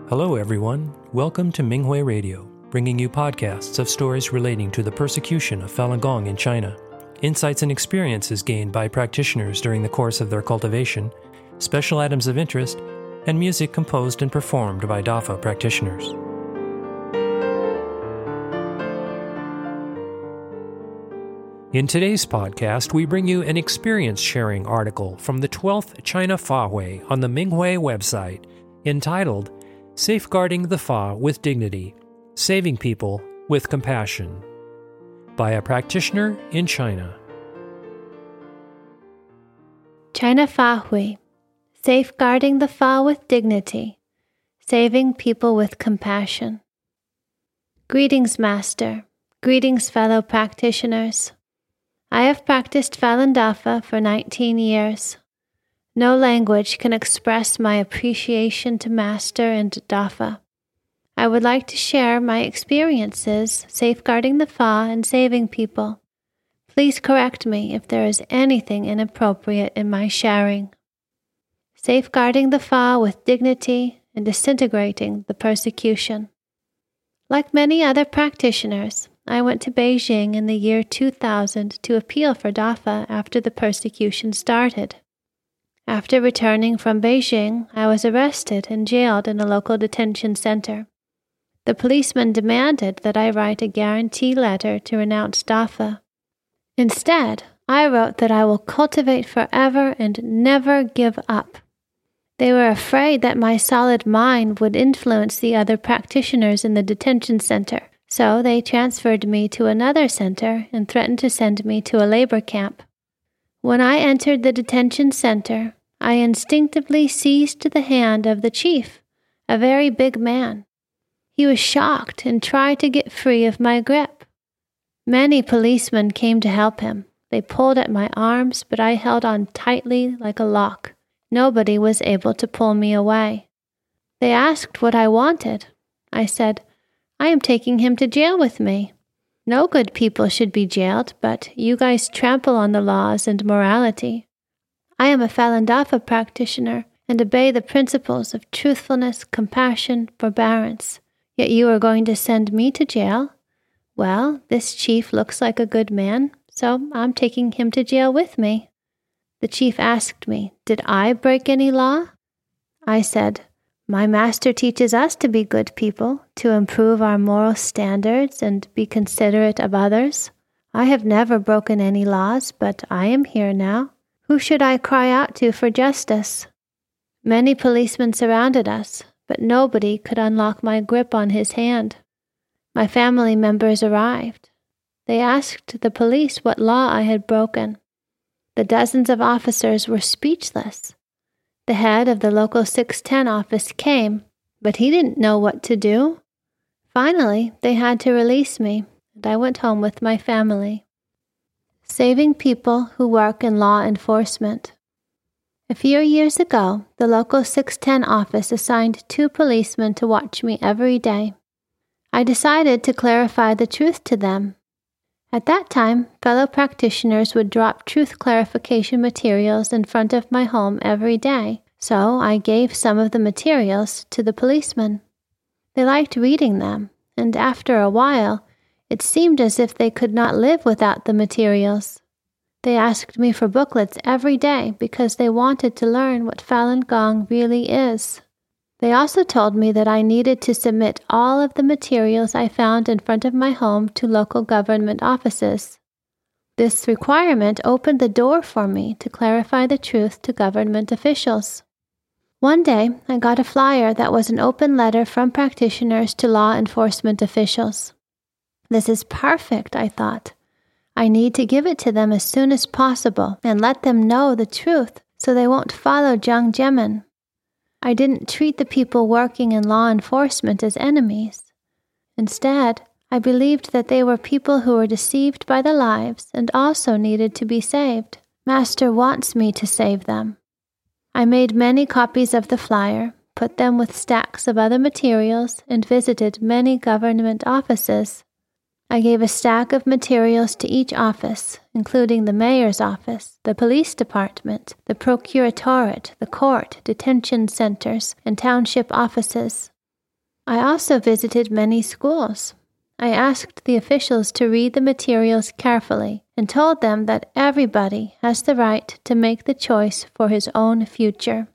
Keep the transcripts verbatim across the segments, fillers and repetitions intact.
Hello, everyone. Welcome to Minghui Radio, bringing you podcasts of stories relating to the persecution of Falun Gong in China, insights and experiences gained by practitioners during the course of their cultivation, special items of interest, and music composed and performed by Dafa practitioners. In today's podcast, we bring you an experience-sharing article from the twelfth China Fahui on the Minghui website entitled Safeguarding the Fa with Dignity, Saving People with Compassion, by a practitioner in China. China Fahui, Safeguarding the Fa with Dignity, Saving People with Compassion. Greetings, Master. Greetings, fellow practitioners. I have practiced Falun Dafa for nineteen years. No language can express my appreciation to Master and Dafa. I would like to share my experiences safeguarding the Fa and saving people. Please correct me if there is anything inappropriate in my sharing. Safeguarding the Fa with dignity and disintegrating the persecution. Like many other practitioners, I went to Beijing in the year two thousand to appeal for Dafa after the persecution started. After returning from Beijing, I was arrested and jailed in a local detention center. The policeman demanded that I write a guarantee letter to renounce Dafa. Instead, I wrote that I will cultivate forever and never give up. They were afraid that my solid mind would influence the other practitioners in the detention center, so they transferred me to another center and threatened to send me to a labor camp. When I entered the detention center, I instinctively seized the hand of the chief, a very big man. He was shocked and tried to get free of my grip. Many policemen came to help him. They pulled at my arms, but I held on tightly like a lock. Nobody was able to pull me away. They asked what I wanted. I said, I am taking him to jail with me. No good people should be jailed, but you guys trample on the laws and morality. I am a Falun Dafa practitioner and obey the principles of truthfulness, compassion, forbearance. Yet you are going to send me to jail? Well, this chief looks like a good man, so I'm taking him to jail with me. The chief asked me, did I break any law? I said, my master teaches us to be good people, to improve our moral standards and be considerate of others. I have never broken any laws, but I am here now. Who should I cry out to for justice? Many policemen surrounded us, but nobody could unlock my grip on his hand. My family members arrived. They asked the police what law I had broken. The dozens of officers were speechless. The head of the local six ten office came, but he didn't know what to do. Finally, they had to release me, and I went home with my family. Saving people who work in law enforcement. A few years ago, the local six ten office assigned two policemen to watch me every day. I decided to clarify the truth to them. At that time, fellow practitioners would drop truth clarification materials in front of my home every day, so I gave some of the materials to the policemen. They liked reading them, and after a while, it seemed as if they could not live without the materials. They asked me for booklets every day because they wanted to learn what Falun Gong really is. They also told me that I needed to submit all of the materials I found in front of my home to local government offices. This requirement opened the door for me to clarify the truth to government officials. One day, I got a flyer that was an open letter from practitioners to law enforcement officials. This is perfect, I thought. I need to give it to them as soon as possible and let them know the truth so they won't follow Jiang Zemin. I didn't treat the people working in law enforcement as enemies. Instead, I believed that they were people who were deceived by the lives and also needed to be saved. Master wants me to save them. I made many copies of the flyer, put them with stacks of other materials, and visited many government offices. I gave a stack of materials to each office, including the mayor's office, the police department, the procuratorate, the court, detention centers, and township offices. I also visited many schools. I asked the officials to read the materials carefully and told them that everybody has the right to make the choice for his own future.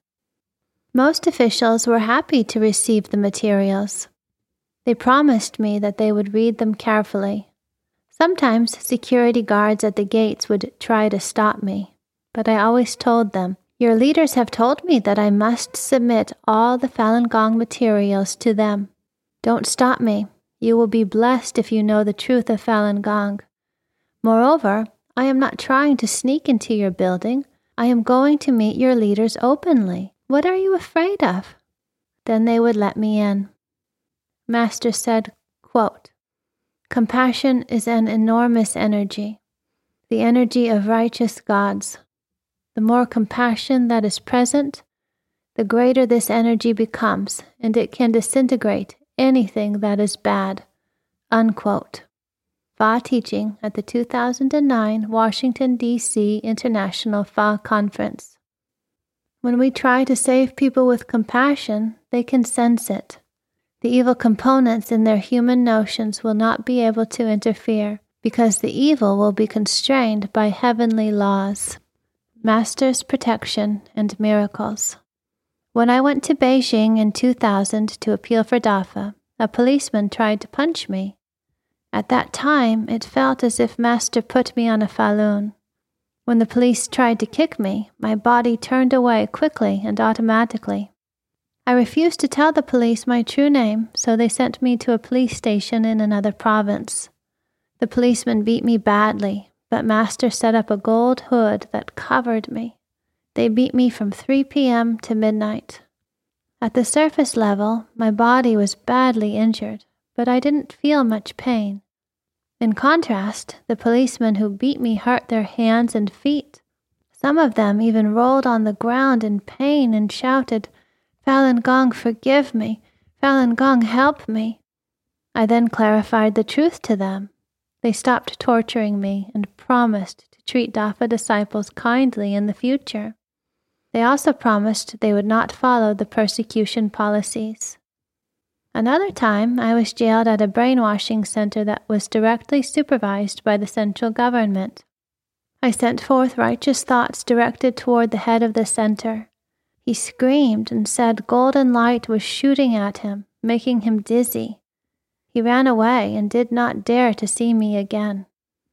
Most officials were happy to receive the materials. They promised me that they would read them carefully. Sometimes security guards at the gates would try to stop me, but I always told them, "Your leaders have told me that I must submit all the Falun Gong materials to them. Don't stop me. You will be blessed if you know the truth of Falun Gong. Moreover, I am not trying to sneak into your building. I am going to meet your leaders openly. What are you afraid of?" Then they would let me in. Master said, quote, "Compassion is an enormous energy, the energy of righteous gods. The more compassion that is present, the greater this energy becomes, and it can disintegrate anything that is bad." Unquote. Fa teaching at the two thousand nine Washington, D C International Fa Conference. When we try to save people with compassion, they can sense it. The evil components in their human notions will not be able to interfere, because the evil will be constrained by heavenly laws. Master's protection and miracles. When I went to Beijing in two thousand to appeal for DAFA, a policeman tried to punch me. At that time, it felt as if Master put me on a falun. When the police tried to kick me, my body turned away quickly and automatically. I refused to tell the police my true name, so they sent me to a police station in another province. The policeman beat me badly, but Master set up a gold hood that covered me. They beat me from three p.m. to midnight. At the surface level, my body was badly injured, but I didn't feel much pain. In contrast, the policemen who beat me hurt their hands and feet. Some of them even rolled on the ground in pain and shouted, "Falun Gong, forgive me! Falun Gong, help me!" I then clarified the truth to them. They stopped torturing me and promised to treat DAFA disciples kindly in the future. They also promised they would not follow the persecution policies. Another time, I was jailed at a brainwashing center that was directly supervised by the central government. I sent forth righteous thoughts directed toward the head of the center. He screamed and said golden light was shooting at him, making him dizzy. He ran away and did not dare to see me again.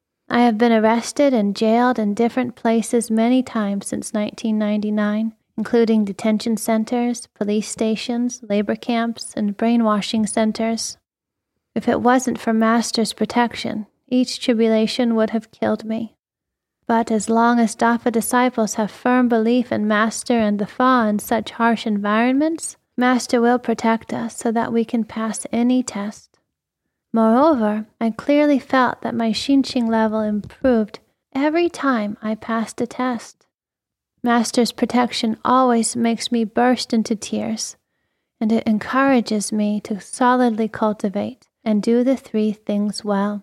I have been arrested and jailed in different places many times since nineteen ninety-nine, including detention centers, police stations, labor camps, and brainwashing centers. If it wasn't for Master's protection, each tribulation would have killed me. But as long as DAFA disciples have firm belief in Master and the Fa in such harsh environments, Master will protect us so that we can pass any test. Moreover, I clearly felt that my Xinqing level improved every time I passed a test. Master's protection always makes me burst into tears, and it encourages me to solidly cultivate and do the three things well.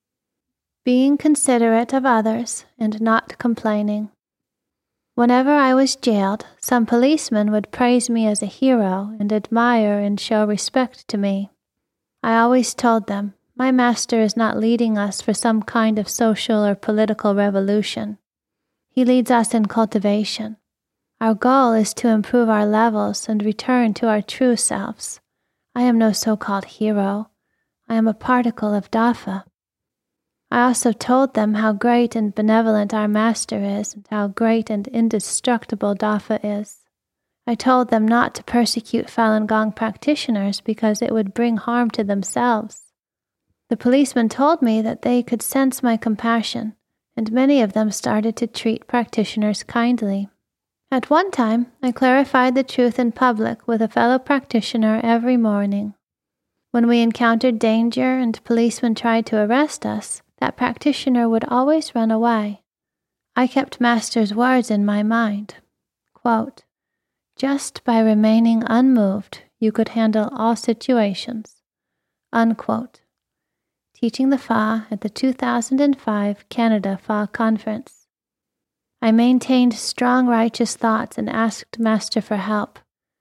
Being considerate of others and not complaining. Whenever I was jailed, some policemen would praise me as a hero and admire and show respect to me. I always told them, my Master is not leading us for some kind of social or political revolution. He leads us in cultivation. Our goal is to improve our levels and return to our true selves. I am no so-called hero. I am a particle of DAFA. I also told them how great and benevolent our Master is and how great and indestructible DAFA is. I told them not to persecute Falun Gong practitioners because it would bring harm to themselves. The policemen told me that they could sense my compassion, and many of them started to treat practitioners kindly. At one time, I clarified the truth in public with a fellow practitioner every morning. When we encountered danger and policemen tried to arrest us, that practitioner would always run away. I kept Master's words in my mind. Quote, "Just by remaining unmoved, you could handle all situations." Unquote. Teaching the Fa at the two thousand five Canada Fa Conference. I maintained strong righteous thoughts and asked Master for help.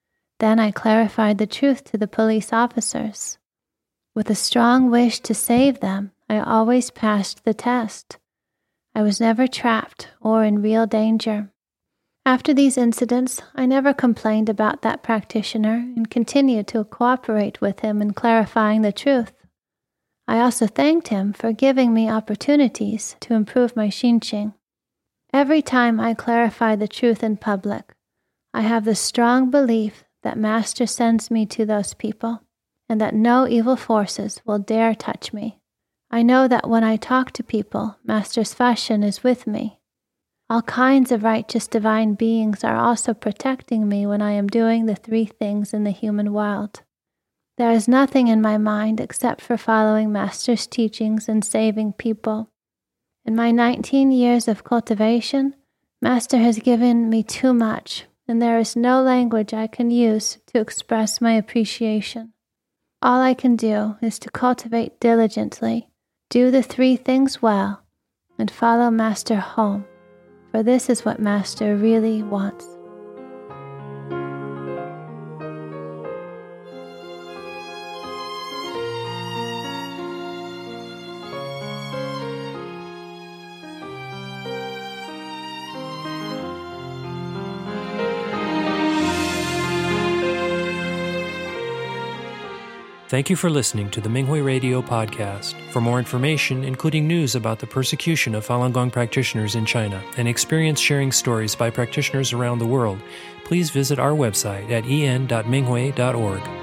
Then I clarified the truth to the police officers. With a strong wish to save them, I always passed the test. I was never trapped or in real danger. After these incidents, I never complained about that practitioner and continued to cooperate with him in clarifying the truth. I also thanked him for giving me opportunities to improve my Xinqing. Every time I clarify the truth in public, I have the strong belief that Master sends me to those people, and that no evil forces will dare touch me. I know that when I talk to people, Master's Faxian is with me. All kinds of righteous divine beings are also protecting me when I am doing the three things in the human world. There is nothing in my mind except for following Master's teachings and saving people. In my nineteen years of cultivation, Master has given me too much, and there is no language I can use to express my appreciation. All I can do is to cultivate diligently, do the three things well, and follow Master home, for this is what Master really wants. Thank you for listening to the Minghui Radio podcast. For more information, including news about the persecution of Falun Gong practitioners in China and experience sharing stories by practitioners around the world, please visit our website at en dot minghui dot org.